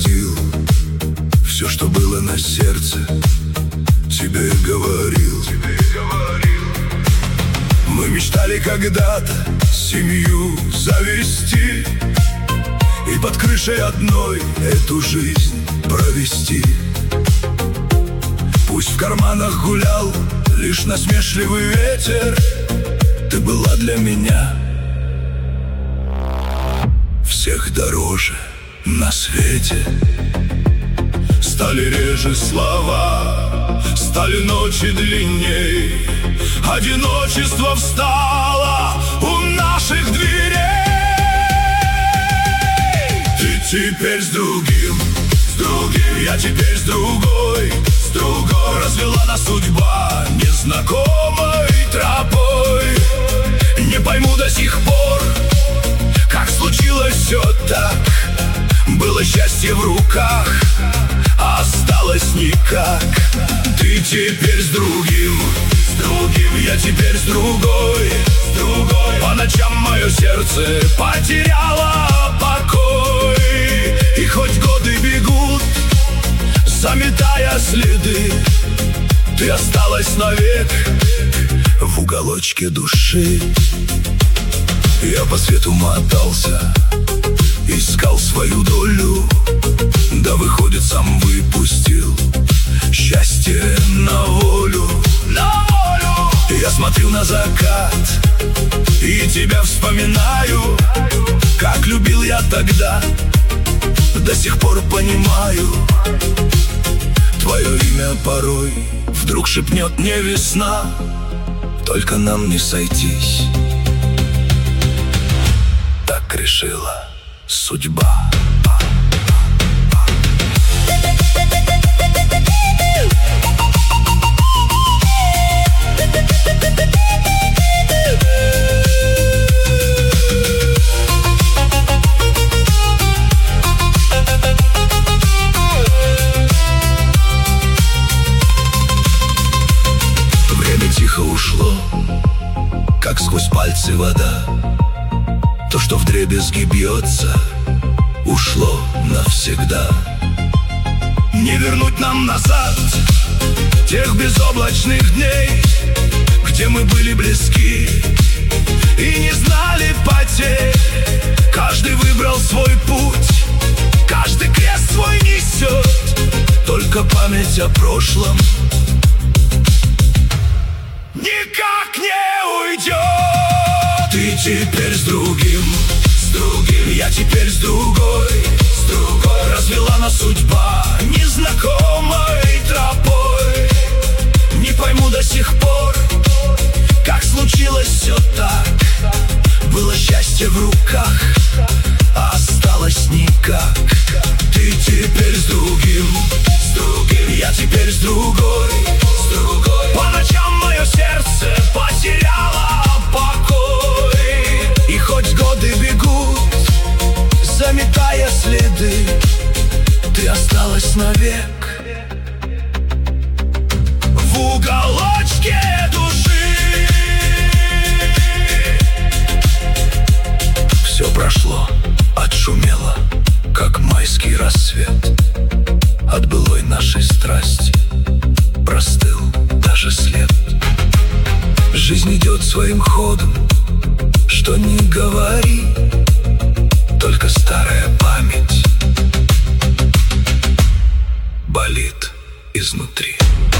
уходил, все, что было на сердце, тебе говорил. Мы мечтали когда-то семью завести и под крышей одной эту жизнь провести. Пусть в карманах гулял лишь насмешливый ветер, ты была для меня всех дороже на свете. Стали реже слова, стали ночи длинней, одиночество встало у наших дверей. Ты теперь с другим, я теперь с другой. Развела нас судьба незнакомой тропой. Не пойму до сих пор, как случилось все так. Было счастье в руках, а осталось никак. Ты теперь с другим, я теперь с другой. По ночам мое сердце потеряло покой. И хоть годы бегут, заметая следы, ты осталась навек в уголочке души. Я по свету мотался, искал свою долю, да выходит, сам выпустил счастье на волю. Я смотрю на закат и тебя вспоминаю, как любил я тогда, до сих пор понимаю. Твое имя порой вдруг шепнет мне весна, только нам не сойтись, так решила судьба. Ушло, как сквозь пальцы вода. То, что вдребезги бьется, ушло навсегда. Не вернуть нам назад тех безоблачных дней, где мы были близки и не знали потерь. Каждый выбрал свой путь, каждый крест свой несет. Только память о прошлом никак не уйдет. Ты теперь с другим, я теперь с другой. Развела нас судьба незнакомой тропой. Не пойму до сих пор, как случилось все так. Было счастье в руках, а осталось никак. Ты теперь с другим, я теперь с другой. По ночам мое сердце потеряло покой. И хоть годы бегут, заметая следы, ты осталась навек в уголочке души. Все прошло, отшумело, как майский рассвет. От былой нашей страсти простыл даже след. Жизнь идет своим ходом, что ни говори, только старая память болит изнутри.